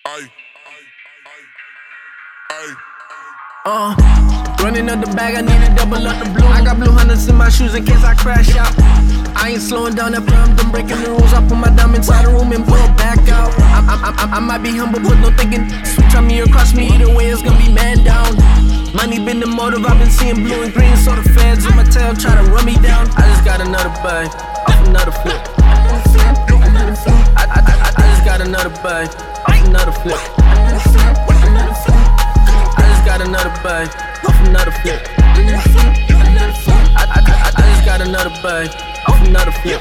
Running up the bag, I need to double up the blue. I got blue hunters in my shoes in case I crash out. I ain't slowing down that I'm done breaking the rules. I put my dime inside the room and pull back out. I might be humble, but no thinking. Switch on me or cross me, either way it's gonna be man down. Money been the motive, I've been seeing blue and green. So the feds on my tail try to run me down. I just got another bag, off another flip. I just got another bag, off another flip. I just got another bag, off another flip. I just got another bag, off another flip.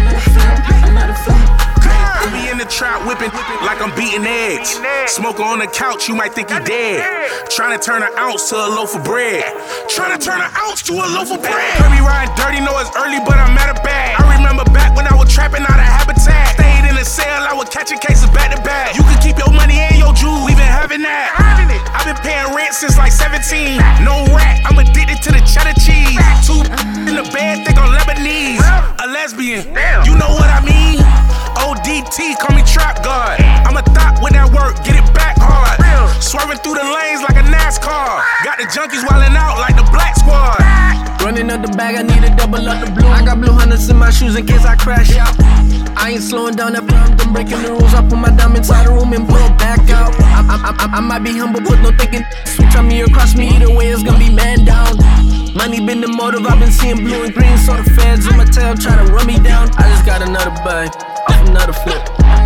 I be in the trap whipping like I'm beating eggs. Smoker on the couch, you might think he dead. Trying to turn an ounce to a loaf of bread. Trying to turn an ounce to a loaf of bread. Heard me riding dirty, know it's early, but I'm at a bag. I remember back when I was trapping out of habitat. Stayed in the cell, I was catching cases back to back. You can keep your money and your jewels, we been having that. I've been paying rent since like 17. No rat, I'm addicted to the cheddar cheese. Two in the bed, think I'm Lebanese. A lesbian, you know what I mean? ODT, call me Trap God. I'm a thot with that work, get it back hard. Swerving through the lanes like a NASCAR. Got the junkies wildin' out like the Black Squad. Running up the bag, I need to double up the blue. I got blue hunters in my shoes in case I crash out. I ain't slowing down that I'm done breaking the rules. I put my dime inside the room and pull back out. I might be humble, but no thinking. Switch on me or cross me, either way it's gonna be man down. Money been the motive, I've been seeing blue and green. So the feds on my tail try to run me down. I just got another bag, off another flip. I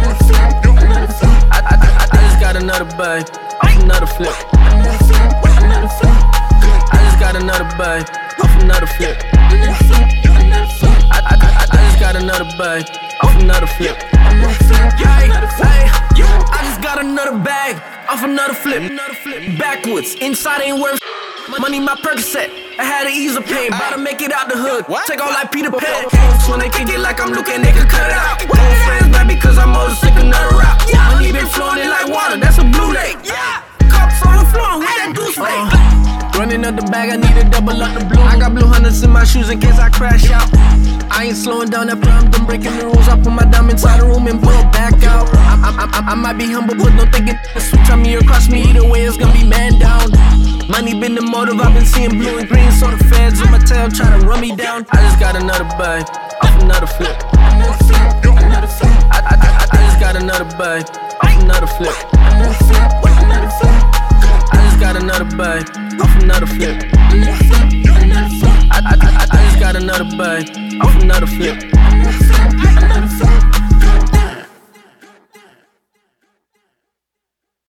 just got another bag, off another flip. I just got another bag, off another flip. I just got another bag, off another flip. I just got another bag, off another flip. Backwards, inside ain't worth money, my Percocet. I had to ease the pain, bout to make it out the hood. Take off like Peter Pan. When they kick it like I'm Luke and they can cut it out. Old friends back because I'm older, sick another route. Money been flowing in like water, that's a blue lake. Cups on the floor, where that goose lake? Running up the bag, I need to double up the blue. I got blue hunters in my shoes in case I crash out. I ain't slowing down that I'm done breaking the rules. I put my dime inside the room and pull back out. I might be humble, but no thinking. Switch on me or cross me, either way it's gonna be man down. Money been the motive, I've been seeing blue and green. So the feds on my tail try to run me down. I just got another bag, off another flip. I just got another bag, off another flip. I just got another bag, off another flip. I just got another bag, off another flip.